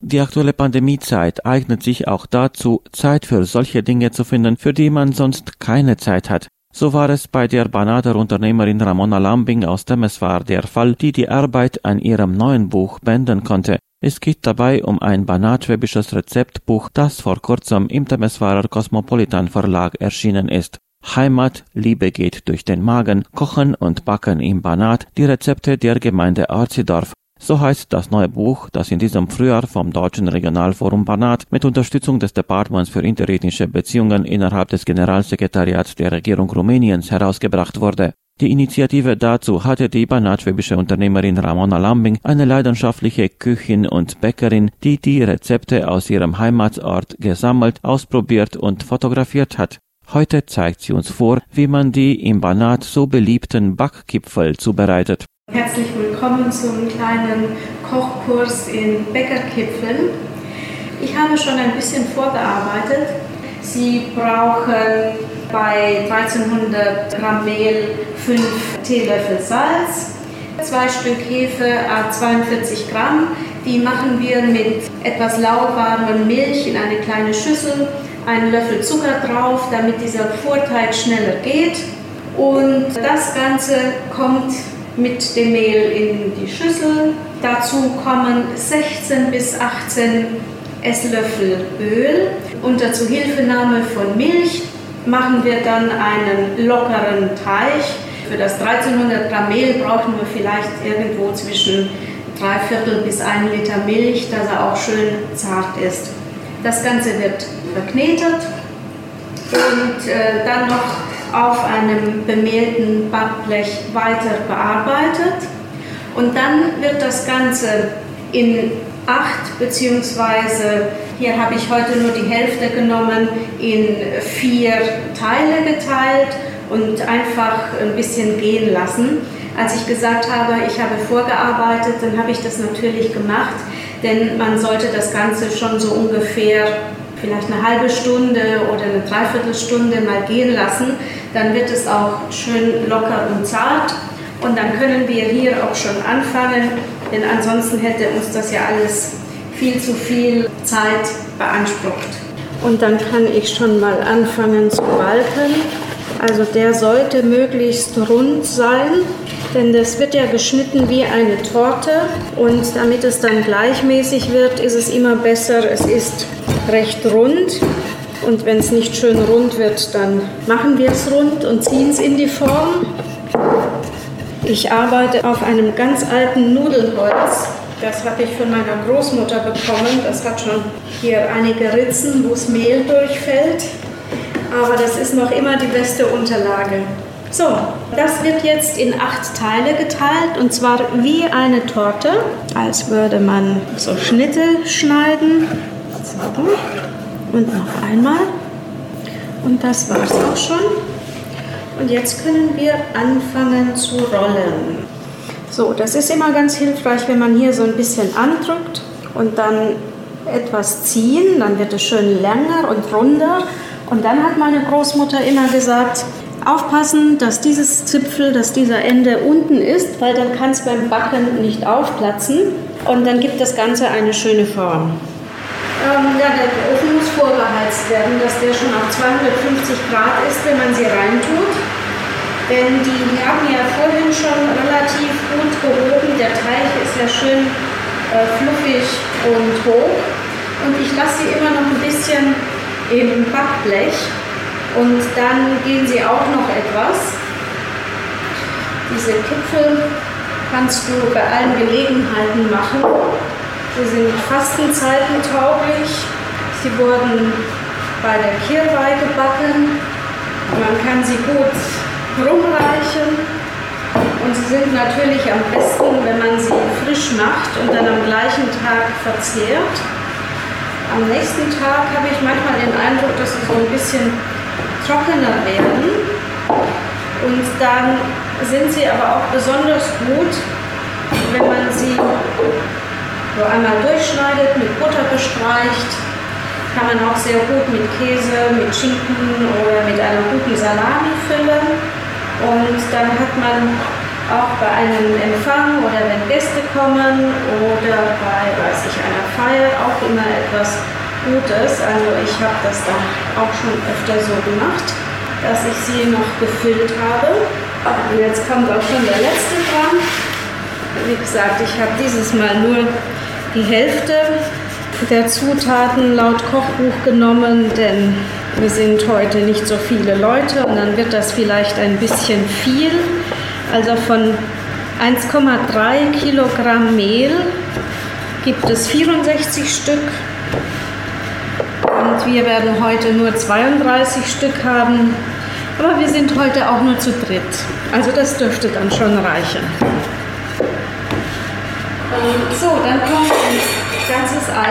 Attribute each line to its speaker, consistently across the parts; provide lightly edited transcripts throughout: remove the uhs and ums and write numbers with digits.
Speaker 1: Die aktuelle Pandemiezeit eignet sich auch dazu, Zeit für solche Dinge zu finden, für die man sonst keine Zeit hat. So war es bei der Banater Unternehmerin Ramona Lambing aus Temeswar der Fall, die die Arbeit an ihrem neuen Buch beenden konnte. Es geht dabei um ein banatschwäbisches Rezeptbuch, das vor kurzem im Temeswarer Cosmopolitan Verlag erschienen ist. Heimat, Liebe geht durch den Magen, Kochen und Backen im Banat, die Rezepte der Gemeinde Arzidorf. So heißt das neue Buch, das in diesem Frühjahr vom Deutschen Regionalforum Banat mit Unterstützung des Departements für interethnische Beziehungen innerhalb des Generalsekretariats der Regierung Rumäniens herausgebracht wurde. Die Initiative dazu hatte die banatschwäbische Unternehmerin Ramona Lambing, eine leidenschaftliche Köchin und Bäckerin, die die Rezepte aus ihrem Heimatort gesammelt, ausprobiert und fotografiert hat. Heute zeigt sie uns vor, wie man die im Banat so beliebten Backkipferl zubereitet.
Speaker 2: Herzlich willkommen zum kleinen Kochkurs in Bäckerkipfeln. Ich habe schon ein bisschen vorgearbeitet. Sie brauchen bei 1300 Gramm Mehl 5 Teelöffel Salz, 2 Stück Hefe à 42 Gramm. Die machen wir mit etwas lauwarmer Milch in eine kleine Schüssel, einen Löffel Zucker drauf, damit dieser Vorteig schneller geht. Und das Ganze kommt mit dem Mehl in die Schüssel. Dazu kommen 16 bis 18 Esslöffel Öl. Unter Zuhilfenahme von Milch machen wir dann einen lockeren Teig. Für das 1300 Gramm Mehl brauchen wir vielleicht irgendwo zwischen 3/4 bis 1 Liter Milch, dass er auch schön zart ist. Das Ganze wird verknetet und dann noch auf einem bemehlten Backblech weiter bearbeitet. Und dann wird das Ganze in 8 beziehungsweise hier habe ich heute nur die Hälfte genommen, in 4 Teile geteilt und einfach ein bisschen gehen lassen. Als ich gesagt habe, ich habe vorgearbeitet, dann habe ich das natürlich gemacht, denn man sollte das Ganze schon so ungefähr vielleicht eine halbe Stunde oder eine Dreiviertelstunde mal gehen lassen. Dann wird es auch schön locker und zart und dann können wir hier auch schon anfangen, denn ansonsten hätte uns das ja alles viel zu viel Zeit beansprucht. Und dann kann ich schon mal anfangen zu balken. Also der sollte möglichst rund sein, denn das wird ja geschnitten wie eine Torte und damit es dann gleichmäßig wird, ist es immer besser, es ist recht rund und wenn es nicht schön rund wird, dann machen wir es rund und ziehen es in die Form. Ich arbeite auf einem ganz alten Nudelholz. Das habe ich von meiner Großmutter bekommen. Das hat schon hier einige Ritzen, wo das Mehl durchfällt. Aber das ist noch immer die beste Unterlage. So, das wird jetzt in 8 Teile geteilt und zwar wie eine Torte, als würde man so Schnitte schneiden. So. Und noch einmal. Und das war es auch schon. Und jetzt können wir anfangen zu rollen. So, das ist immer ganz hilfreich, wenn man hier so ein bisschen andrückt und dann etwas ziehen, dann wird es schön länger und runder. Und dann hat meine Großmutter immer gesagt, aufpassen, dass dieses Zipfel, dass dieser Ende unten ist, weil dann kann es beim Backen nicht aufplatzen und dann gibt das Ganze eine schöne Form. Der Ofen muss vorgeheizt werden, dass der schon auf 250 Grad ist, wenn man sie reintut. Denn die haben ja vorhin schon relativ gut gehoben. Der Teig ist ja schön fluffig und hoch. Und ich lasse sie immer noch ein bisschen im Backblech. Und dann gehen sie auch noch etwas. Diese Kipfel kannst du bei allen Gelegenheiten machen. Sie sind Fastenzeiten tauglich. Sie wurden bei der Kirwei gebacken. Man kann sie gut rumreichen. Und sie sind natürlich am besten, wenn man sie frisch macht und dann am gleichen Tag verzehrt. Am nächsten Tag habe ich manchmal den Eindruck, dass sie so ein bisschen trockener werden. Und dann sind sie aber auch besonders gut, wenn man sie so einmal durchschneidet, mit Butter bestreicht. Kann man auch sehr gut mit Käse, mit Schinken oder mit einer guten Salami füllen. Und dann hat man auch bei einem Empfang oder wenn Gäste kommen oder bei, einer Feier auch immer etwas Gutes. Also ich habe das dann auch schon öfter so gemacht, dass ich sie noch gefüllt habe. Und jetzt kommt auch schon der letzte dran. Wie gesagt, ich habe dieses Mal nur die Hälfte der Zutaten laut Kochbuch genommen, denn wir sind heute nicht so viele Leute und dann wird das vielleicht ein bisschen viel. Also von 1,3 Kilogramm Mehl gibt es 64 Stück und wir werden heute nur 32 Stück haben, aber wir sind heute auch nur zu dritt. Also das dürfte dann schon reichen. So, dann kommt ein ganzes Ei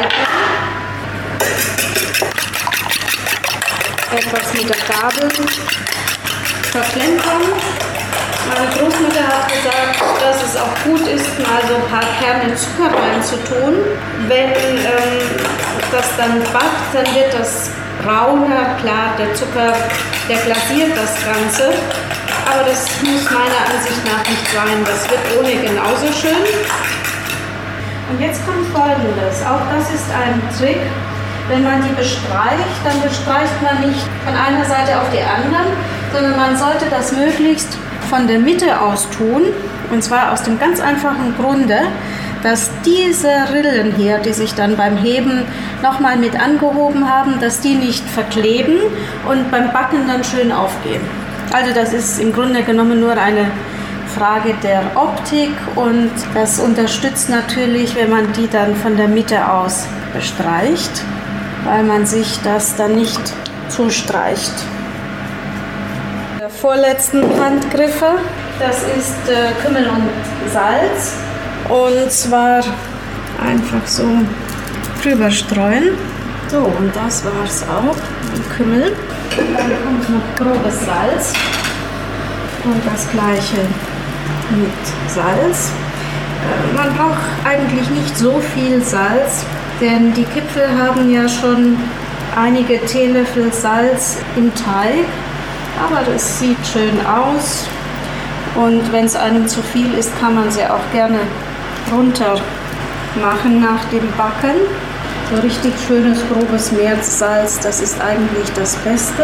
Speaker 2: etwas mit der Gabel verplempern. Meine Großmutter hat gesagt, dass es auch gut ist, mal so ein paar Kerne Zucker reinzutun. Wenn das dann backt, dann wird das brauner, klar, der Zucker, der glasiert das Ganze. Aber das muss meiner Ansicht nach nicht sein, das wird ohne genauso schön. Und jetzt kommt Folgendes, auch das ist ein Trick, wenn man die bestreicht, dann bestreicht man nicht von einer Seite auf die andere, sondern man sollte das möglichst von der Mitte aus tun, und zwar aus dem ganz einfachen Grunde, dass diese Rillen hier, die sich dann beim Heben nochmal mit angehoben haben, dass die nicht verkleben und beim Backen dann schön aufgehen. Also das ist im Grunde genommen nur eine Frage der Optik und das unterstützt natürlich, wenn man die dann von der Mitte aus bestreicht, weil man sich das dann nicht zustreicht. Der vorletzten Handgriffe, das ist Kümmel und Salz und zwar einfach so drüber streuen. So, und das war's auch, mit Kümmel. Und dann kommt noch grobes Salz und das gleiche mit Salz. Man braucht eigentlich nicht so viel Salz, denn die Kipfel haben ja schon einige Teelöffel Salz im Teig, aber das sieht schön aus und wenn es einem zu viel ist, kann man sie auch gerne runter machen nach dem Backen. So richtig schönes grobes Meersalz, das ist eigentlich das Beste.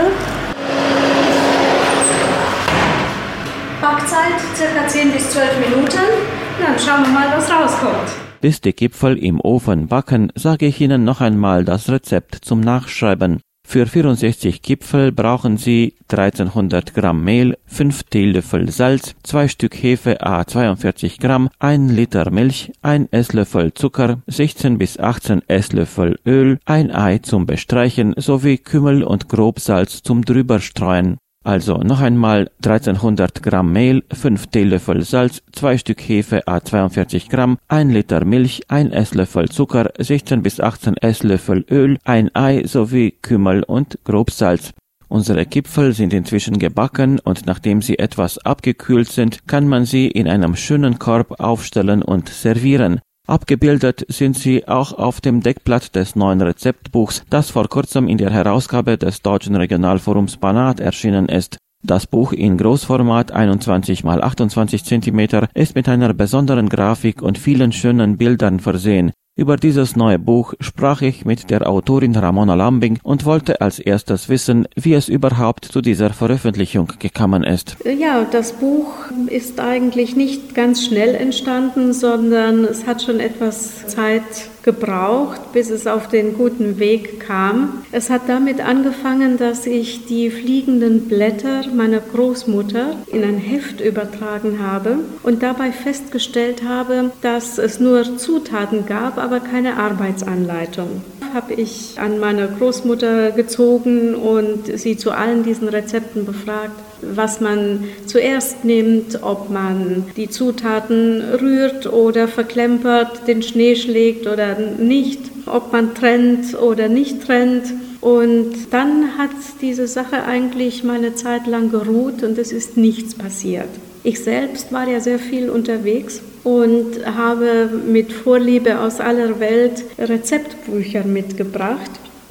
Speaker 2: Backzeit ca. 10 bis 12 Minuten. Dann schauen wir mal, was rauskommt.
Speaker 1: Bis die Gipfel im Ofen backen, sage ich Ihnen noch einmal das Rezept zum Nachschreiben. Für 64 Gipfel brauchen Sie 1300 Gramm Mehl, 5 Teelöffel Salz, 2 Stück Hefe à 42 Gramm, 1 Liter Milch, 1 Esslöffel Zucker, 16 bis 18 Esslöffel Öl, ein Ei zum Bestreichen sowie Kümmel und Grobsalz zum Drüberstreuen. Also noch einmal 1300 Gramm Mehl, 5 Teelöffel Salz, 2 Stück Hefe à 42 Gramm, 1 Liter Milch, 1 Esslöffel Zucker, 16 bis 18 Esslöffel Öl, ein Ei sowie Kümmel und Grobsalz. Unsere Gipfel sind inzwischen gebacken und nachdem sie etwas abgekühlt sind, kann man sie in einem schönen Korb aufstellen und servieren. Abgebildet sind sie auch auf dem Deckblatt des neuen Rezeptbuchs, das vor kurzem in der Herausgabe des Deutschen Regionalforums Banat erschienen ist. Das Buch in Großformat 21 x 28 cm ist mit einer besonderen Grafik und vielen schönen Bildern versehen. Über dieses neue Buch sprach ich mit der Autorin Ramona Lambing und wollte als erstes wissen, wie es überhaupt zu dieser Veröffentlichung gekommen ist.
Speaker 2: Ja, das Buch ist eigentlich nicht ganz schnell entstanden, sondern es hat schon etwas Zeit gebraucht, bis es auf den guten Weg kam. Es hat damit angefangen, dass ich die fliegenden Blätter meiner Großmutter in ein Heft übertragen habe und dabei festgestellt habe, dass es nur Zutaten gab, aber keine Arbeitsanleitung. Habe ich an meine Großmutter gezogen und sie zu allen diesen Rezepten befragt, was man zuerst nimmt, ob man die Zutaten rührt oder verklempert, den Schnee schlägt oder nicht, ob man trennt oder nicht trennt. Und dann hat diese Sache eigentlich mal eine Zeit lang geruht und es ist nichts passiert. Ich selbst war ja sehr viel unterwegs und habe mit Vorliebe aus aller Welt Rezeptbücher mitgebracht.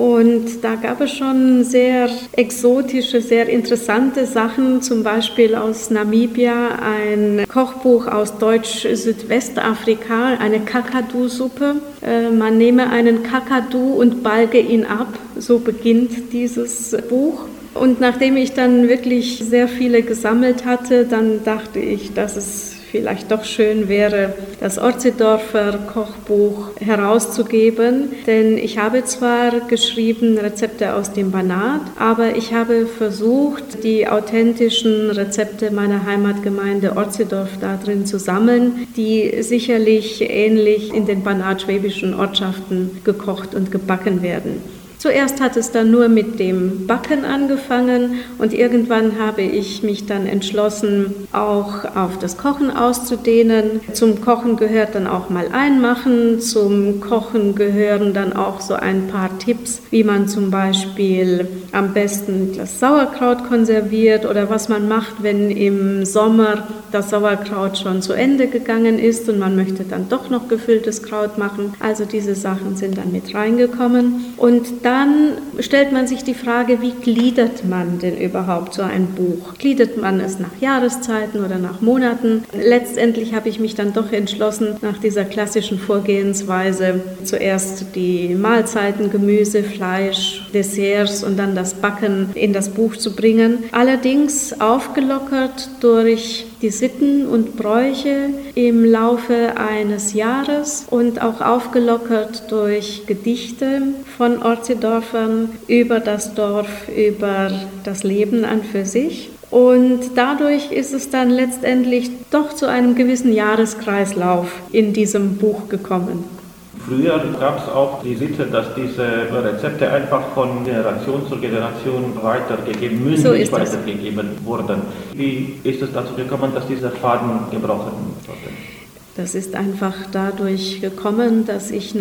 Speaker 2: Und da gab es schon sehr exotische, sehr interessante Sachen, zum Beispiel aus Namibia ein Kochbuch aus Deutsch-Südwestafrika, eine Kakadu-Suppe. Man nehme einen Kakadu und balge ihn ab, so beginnt dieses Buch. Und nachdem ich dann wirklich sehr viele gesammelt hatte, dann dachte ich, dass es vielleicht doch schön wäre, das Ortzedorfer Kochbuch herauszugeben. Denn ich habe zwar geschrieben Rezepte aus dem Banat, aber ich habe versucht, die authentischen Rezepte meiner Heimatgemeinde Ortzedorf da drin zu sammeln, die sicherlich ähnlich in den banatschwäbischen Ortschaften gekocht und gebacken werden. Zuerst hat es dann nur mit dem Backen angefangen und irgendwann habe ich mich dann entschlossen, auch auf das Kochen auszudehnen. Zum Kochen gehört dann auch mal Einmachen, zum Kochen gehören dann auch so ein paar Tipps, wie man zum Beispiel am besten das Sauerkraut konserviert oder was man macht, wenn im Sommer das Sauerkraut schon zu Ende gegangen ist und man möchte dann doch noch gefülltes Kraut machen. Also diese Sachen sind dann mit reingekommen und dann stellt man sich die Frage, wie gliedert man denn überhaupt so ein Buch? Gliedert man es nach Jahreszeiten oder nach Monaten? Letztendlich habe ich mich dann doch entschlossen, nach dieser klassischen Vorgehensweise zuerst die Mahlzeiten, Gemüse, Fleisch, Desserts und dann das Backen in das Buch zu bringen. Allerdings aufgelockert durch die Sitten und Bräuche im Laufe eines Jahres und auch aufgelockert durch Gedichte von Ortzedorfern über das Dorf, über das Leben an für sich. Und dadurch ist es dann letztendlich doch zu einem gewissen Jahreskreislauf in diesem Buch gekommen.
Speaker 1: Früher gab es auch die Sitte, dass diese Rezepte einfach von Generation zu Generation weitergegeben, mündlich weitergegeben wurden. Wie ist es dazu gekommen, dass dieser Faden gebrochen wurde?
Speaker 2: Das ist einfach dadurch gekommen, dass ich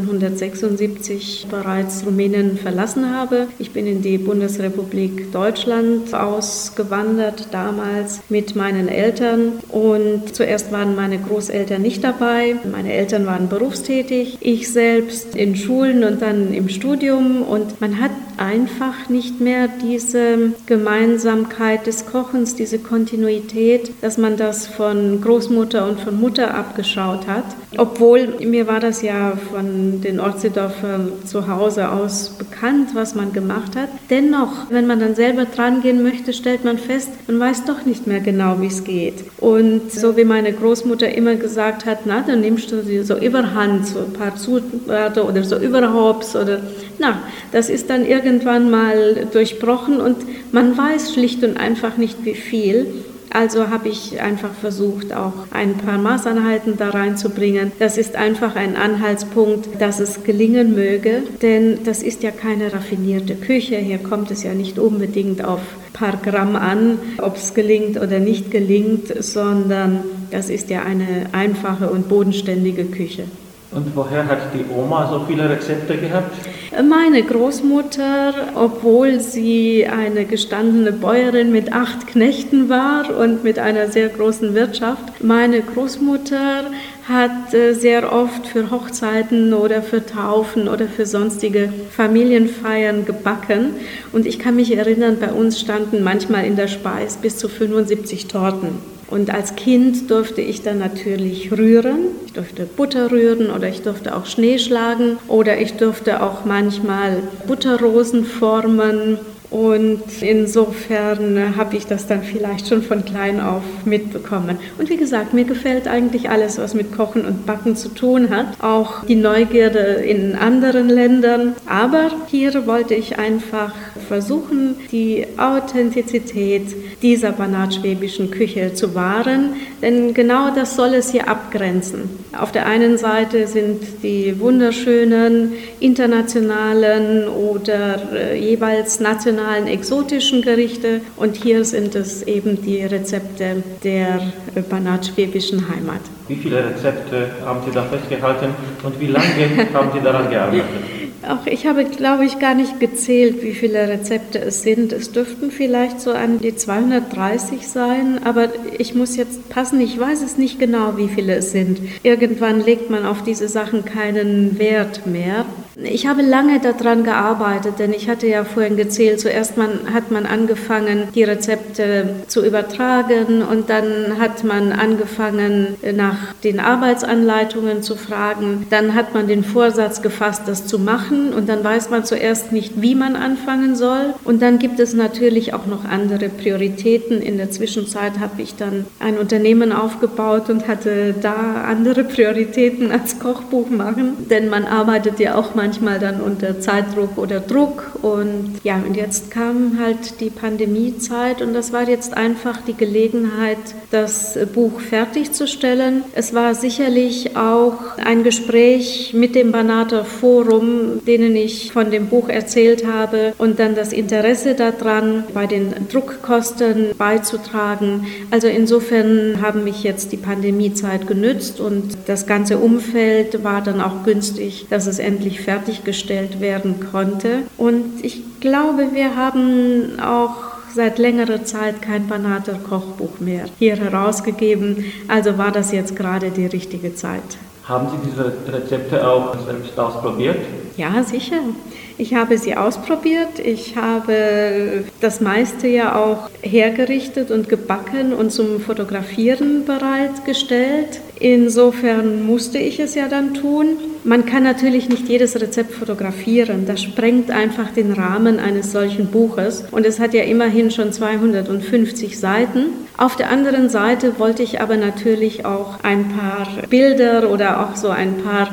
Speaker 2: 1976 bereits Rumänien verlassen habe. Ich bin in die Bundesrepublik Deutschland ausgewandert, damals mit meinen Eltern. Und zuerst waren meine Großeltern nicht dabei. Meine Eltern waren berufstätig, ich selbst in Schulen und dann im Studium. Und man hat einfach nicht mehr diese Gemeinsamkeit des Kochens, diese Kontinuität, dass man das von Großmutter und von Mutter abgeschaut hat. Obwohl, mir war das ja von den Ortzedorfern zu Hause aus bekannt, was man gemacht hat. Dennoch, wenn man dann selber dran gehen möchte, stellt man fest, man weiß doch nicht mehr genau, wie es geht. Und so wie meine Großmutter immer gesagt hat, na, dann nimmst du sie so überhand, so ein paar Zutaten oder so überhaupt oder na, das ist dann irgendwann mal durchbrochen und man weiß schlicht und einfach nicht, wie viel. Also habe ich einfach versucht, auch ein paar Maßeinheiten da reinzubringen. Das ist einfach ein Anhaltspunkt, dass es gelingen möge, denn das ist ja keine raffinierte Küche. Hier kommt es ja nicht unbedingt auf ein paar Gramm an, ob es gelingt oder nicht gelingt, sondern das ist ja eine einfache und bodenständige Küche.
Speaker 1: Und woher hat die Oma so viele Rezepte gehabt?
Speaker 2: Meine Großmutter, obwohl sie eine gestandene Bäuerin mit 8 Knechten war und mit einer sehr großen Wirtschaft, meine Großmutter hat sehr oft für Hochzeiten oder für Taufen oder für sonstige Familienfeiern gebacken. Und ich kann mich erinnern, bei uns standen manchmal in der Speis bis zu 75 Torten. Und als Kind durfte ich dann natürlich rühren. Ich durfte Butter rühren oder ich durfte auch Schnee schlagen oder ich durfte auch manchmal Butterrosen formen. Und insofern habe ich das dann vielleicht schon von klein auf mitbekommen. Und wie gesagt, mir gefällt eigentlich alles, was mit Kochen und Backen zu tun hat. Auch die Neugierde in anderen Ländern. Aber hier wollte ich einfach versuchen, die Authentizität dieser banatschwäbischen Küche zu wahren. Denn genau das soll es hier abgrenzen. Auf der einen Seite sind die wunderschönen internationalen oder jeweils nationalen exotischen Gerichte und hier sind es eben die Rezepte der banatschwäbischen Heimat.
Speaker 1: Wie viele Rezepte haben Sie da festgehalten und wie lange haben Sie daran gearbeitet?
Speaker 2: Auch ich habe, glaube ich, gar nicht gezählt, wie viele Rezepte es sind. Es dürften vielleicht so an die 230 sein, aber ich muss jetzt passen, ich weiß es nicht genau, wie viele es sind. Irgendwann legt man auf diese Sachen keinen Wert mehr. Ich habe lange daran gearbeitet, denn ich hatte ja vorhin gezählt, zuerst hat man angefangen, die Rezepte zu übertragen und dann hat man angefangen, nach den Arbeitsanleitungen zu fragen. Dann hat man den Vorsatz gefasst, das zu machen und dann weiß man zuerst nicht, wie man anfangen soll. Und dann gibt es natürlich auch noch andere Prioritäten. In der Zwischenzeit habe ich dann ein Unternehmen aufgebaut und hatte da andere Prioritäten als Kochbuch machen, denn man arbeitet ja auch manchmal dann unter Zeitdruck oder Druck und ja, und jetzt kam halt die Pandemiezeit und das war jetzt einfach die Gelegenheit, das Buch fertigzustellen. Es war sicherlich auch ein Gespräch mit dem Banater Forum, denen ich von dem Buch erzählt habe und dann das Interesse daran, bei den Druckkosten beizutragen. Also insofern haben mich jetzt die Pandemiezeit genützt und das ganze Umfeld war dann auch günstig, dass es endlich fertiggestellt werden konnte. Und ich glaube, wir haben auch seit längerer Zeit kein Banater Kochbuch mehr hier herausgegeben. Also war das jetzt gerade die richtige Zeit.
Speaker 1: Haben Sie diese Rezepte auch selbst ausprobiert?
Speaker 2: Ja, sicher. Ich habe sie ausprobiert. Ich habe das meiste ja auch hergerichtet und gebacken und zum Fotografieren bereitgestellt. Insofern musste ich es ja dann tun. Man kann natürlich nicht jedes Rezept fotografieren. Das sprengt einfach den Rahmen eines solchen Buches. Und es hat ja immerhin schon 250 Seiten. Auf der anderen Seite wollte ich aber natürlich auch ein paar Bilder oder auch so ein paar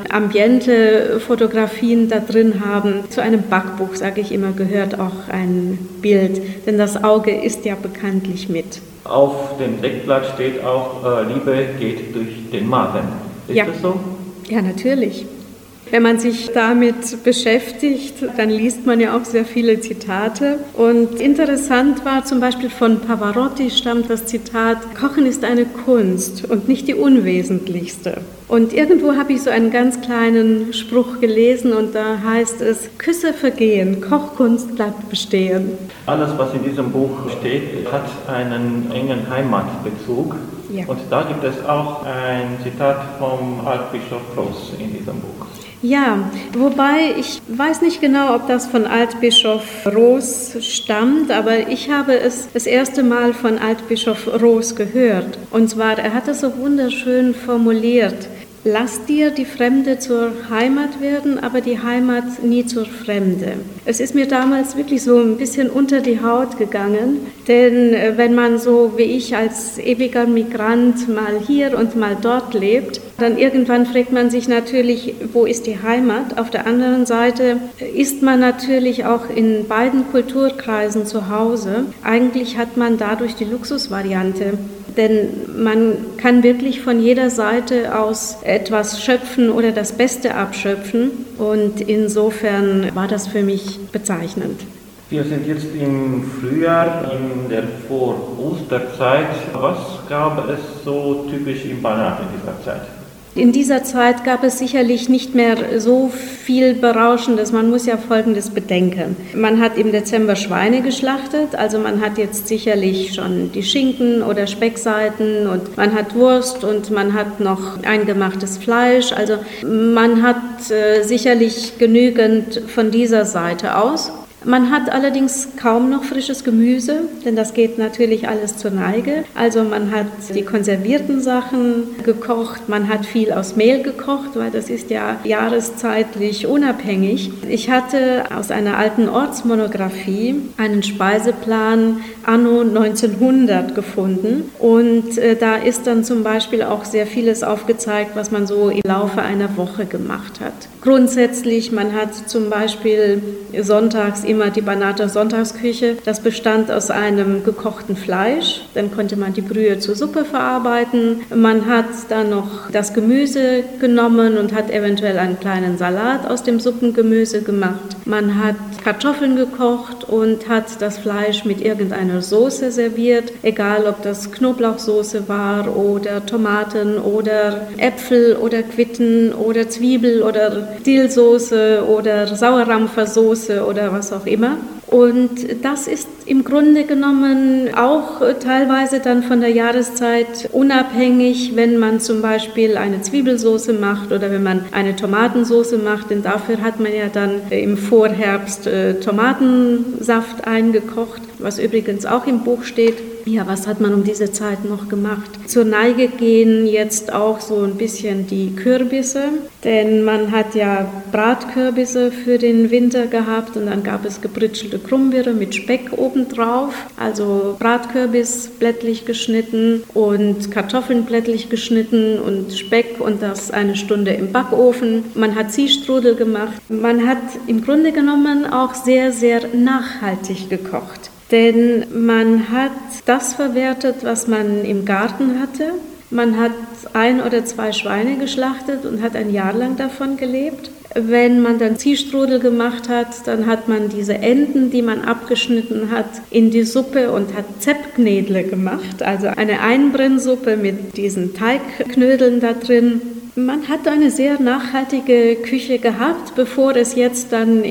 Speaker 2: Ambiente-Fotografien da drin haben. Zu einem Backbuch, sage ich immer, gehört auch ein Bild, denn das Auge isst ja bekanntlich mit.
Speaker 1: Auf dem Deckblatt steht auch, Liebe geht durch den Magen. Ist das so?
Speaker 2: Ja, natürlich. Wenn man sich damit beschäftigt, dann liest man ja auch sehr viele Zitate. Und interessant war zum Beispiel von Pavarotti stammt das Zitat, Kochen ist eine Kunst und nicht die unwesentlichste. Und irgendwo habe ich so einen ganz kleinen Spruch gelesen und da heißt es, Küsse vergehen, Kochkunst bleibt bestehen.
Speaker 1: Alles, was in diesem Buch steht, hat einen engen Heimatbezug. Ja. Und da gibt es auch ein Zitat vom Altbischof Roos in diesem Buch.
Speaker 2: Ja, wobei ich weiß nicht genau, ob das von Altbischof Roos stammt, aber ich habe es das erste Mal von Altbischof Roos gehört. Und zwar, er hat es so wunderschön formuliert. Lass dir die Fremde zur Heimat werden, aber die Heimat nie zur Fremde. Es ist mir damals wirklich so ein bisschen unter die Haut gegangen, denn wenn man so wie ich als ewiger Migrant mal hier und mal dort lebt, dann irgendwann fragt man sich natürlich, wo ist die Heimat? Auf der anderen Seite ist man natürlich auch in beiden Kulturkreisen zu Hause. Eigentlich hat man dadurch die Luxusvariante. Denn man kann wirklich von jeder Seite aus etwas schöpfen oder das Beste abschöpfen. Und insofern war das für mich bezeichnend.
Speaker 1: Wir sind jetzt im Frühjahr, in der Vor-Osterzeit. Was gab es so typisch im Banat in dieser Zeit?
Speaker 2: In dieser Zeit gab es sicherlich nicht mehr so viel Berauschendes. Man muss ja Folgendes bedenken. Man hat im Dezember Schweine geschlachtet, also man hat jetzt sicherlich schon die Schinken oder Speckseiten und man hat Wurst und man hat noch eingemachtes Fleisch. Also man hat sicherlich genügend von dieser Seite aus. Man hat allerdings kaum noch frisches Gemüse, denn das geht natürlich alles zur Neige. Also man hat die konservierten Sachen gekocht, man hat viel aus Mehl gekocht, weil das ist ja jahreszeitlich unabhängig. Ich hatte aus einer alten Ortsmonographie einen Speiseplan anno 1900 gefunden und da ist dann zum Beispiel auch sehr vieles aufgezeigt, was man so im Laufe einer Woche gemacht hat. Grundsätzlich, man hat zum Beispiel sonntags immer die Banater Sonntagsküche. Das bestand aus einem gekochten Fleisch. Dann konnte man die Brühe zur Suppe verarbeiten. Man hat dann noch das Gemüse genommen und hat eventuell einen kleinen Salat aus dem Suppengemüse gemacht. Man hat Kartoffeln gekocht und hat das Fleisch mit irgendeiner Soße serviert, egal ob das Knoblauchsoße war oder Tomaten oder Äpfel oder Quitten oder Zwiebel oder Dillsoße oder Sauerrampfersoße oder was auch auch immer. Und das ist im Grunde genommen auch teilweise dann von der Jahreszeit unabhängig, wenn man zum Beispiel eine Zwiebelsauce macht oder wenn man eine Tomatensauce macht, denn dafür hat man ja dann im Vorherbst Tomatensaft eingekocht, was übrigens auch im Buch steht. Ja, was hat man um diese Zeit noch gemacht? Zur Neige gehen jetzt auch so ein bisschen die Kürbisse, denn man hat ja Bratkürbisse für den Winter gehabt und dann gab es gebritschelte Krummbeere mit Speck obendrauf, also Bratkürbis blättlich geschnitten und Kartoffeln blättlich geschnitten und Speck und das eine Stunde im Backofen. Man hat Ziehstrudel gemacht. Man hat im Grunde genommen auch sehr, sehr nachhaltig gekocht. Denn man hat das verwertet, was man im Garten hatte. Man hat 1 oder 2 Schweine geschlachtet und hat ein Jahr lang davon gelebt. Wenn man dann Ziehstrudel gemacht hat, dann hat man diese Enden, die man abgeschnitten hat, in die Suppe und hat Zeppknädle gemacht, also eine Einbrennsuppe mit diesen Teigknödeln da drin. Man hat eine sehr nachhaltige Küche gehabt, bevor es jetzt dann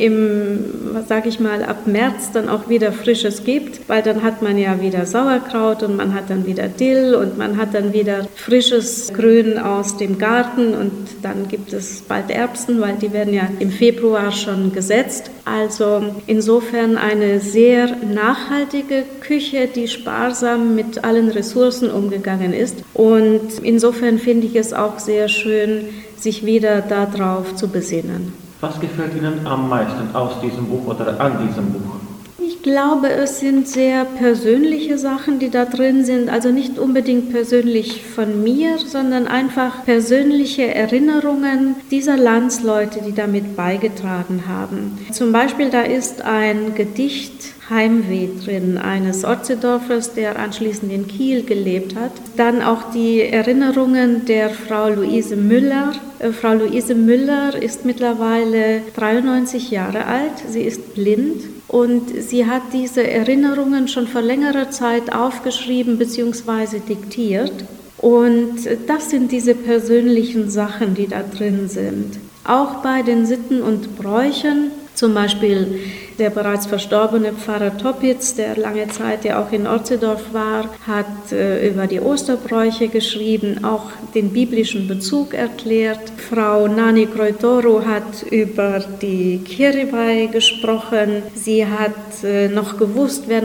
Speaker 2: ab März dann auch wieder Frisches gibt, weil dann hat man ja wieder Sauerkraut und man hat dann wieder Dill und man hat dann wieder frisches Grün aus dem Garten und dann gibt es bald Erbsen, weil die werden ja im Februar schon gesetzt. Also insofern eine sehr nachhaltige Küche, die sparsam mit allen Ressourcen umgegangen ist und insofern finde ich es auch sehr schön, sich wieder darauf zu besinnen.
Speaker 1: Was gefällt Ihnen am meisten aus diesem Buch oder an diesem Buch?
Speaker 2: Ich glaube, es sind sehr persönliche Sachen, die da drin sind. Also nicht unbedingt persönlich von mir, sondern einfach persönliche Erinnerungen dieser Landsleute, die damit beigetragen haben. Zum Beispiel, da ist ein Gedicht Heimweh drin, eines Ortsedorfers, der anschließend in Kiel gelebt hat. Dann auch die Erinnerungen der Frau Luise Müller. Frau Luise Müller ist mittlerweile 93 Jahre alt, sie ist blind. Und sie hat diese Erinnerungen schon vor längerer Zeit aufgeschrieben bzw. diktiert. Und das sind diese persönlichen Sachen, die da drin sind. Auch bei den Sitten und Bräuchen, zum Beispiel der bereits verstorbene Pfarrer Toppitz, der lange Zeit ja auch in Ortsedorf war, hat über die Osterbräuche geschrieben, auch den biblischen Bezug erklärt. Frau Nani Kroitoro hat über die Kiribati gesprochen. Sie hat noch gewusst, wer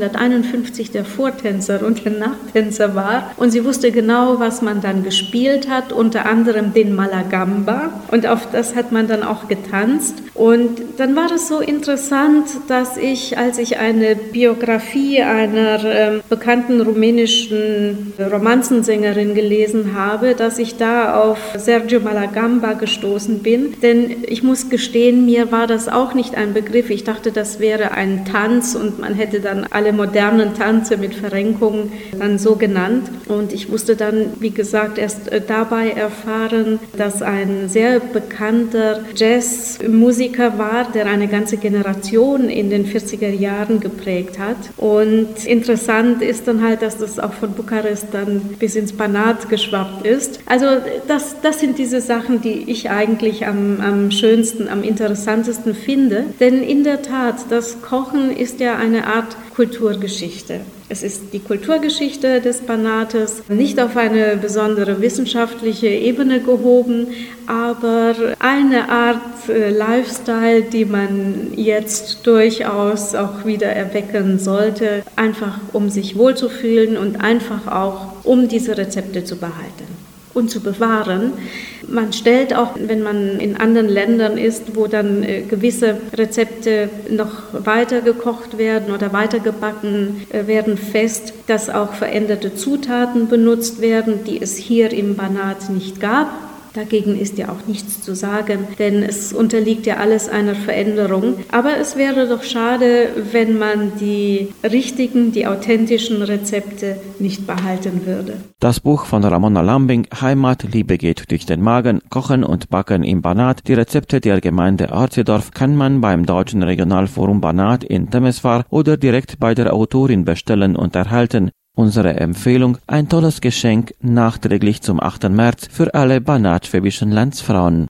Speaker 2: 1951 der Vortänzer und der Nachtänzer war. Und sie wusste genau, was man dann gespielt hat, unter anderem den Malagamba. Und auf das hat man dann auch getanzt. Und dann war es so interessant, dass ich, als ich eine Biografie einer bekannten rumänischen Romanzensängerin gelesen habe, dass ich da auf Sergio Malagamba gestoßen bin. Denn ich muss gestehen, mir war das auch nicht ein Begriff. Ich dachte, das wäre ein Tanz und man hätte dann alle modernen Tanze mit Verrenkungen dann so genannt. Und ich musste dann, wie gesagt, erst dabei erfahren, dass ein sehr bekannter Jazzmusiker war, der eine ganze Generation in den 40er Jahren geprägt hat. Und interessant ist dann halt, dass das auch von Bukarest dann bis ins Banat geschwappt ist. Also das sind diese Sachen, die ich eigentlich am schönsten, am interessantesten finde. Denn in der Tat, das Kochen ist ja eine Art Kulturgeschichte. Es ist die Kulturgeschichte des Banates, nicht auf eine besondere wissenschaftliche Ebene gehoben, aber eine Art Lifestyle, die man jetzt durchaus auch wieder erwecken sollte, einfach um sich wohlzufühlen und einfach auch, um diese Rezepte zu behalten und zu bewahren. Man stellt auch, wenn man in anderen Ländern ist, wo dann gewisse Rezepte noch weiter gekocht werden oder weiter gebacken werden, fest, dass auch veränderte Zutaten benutzt werden, die es hier im Banat nicht gab. Dagegen ist ja auch nichts zu sagen, denn es unterliegt ja alles einer Veränderung. Aber es wäre doch schade, wenn man die richtigen, die authentischen Rezepte nicht behalten würde.
Speaker 1: Das Buch von Ramona Lambing, Heimatliebe geht durch den Magen, Kochen und Backen im Banat, die Rezepte der Gemeinde Ortsedorf, kann man beim Deutschen Regionalforum Banat in Temeswar oder direkt bei der Autorin bestellen und erhalten. Unsere Empfehlung, ein tolles Geschenk nachträglich zum 8. März für alle banatschwäbischen Landsfrauen.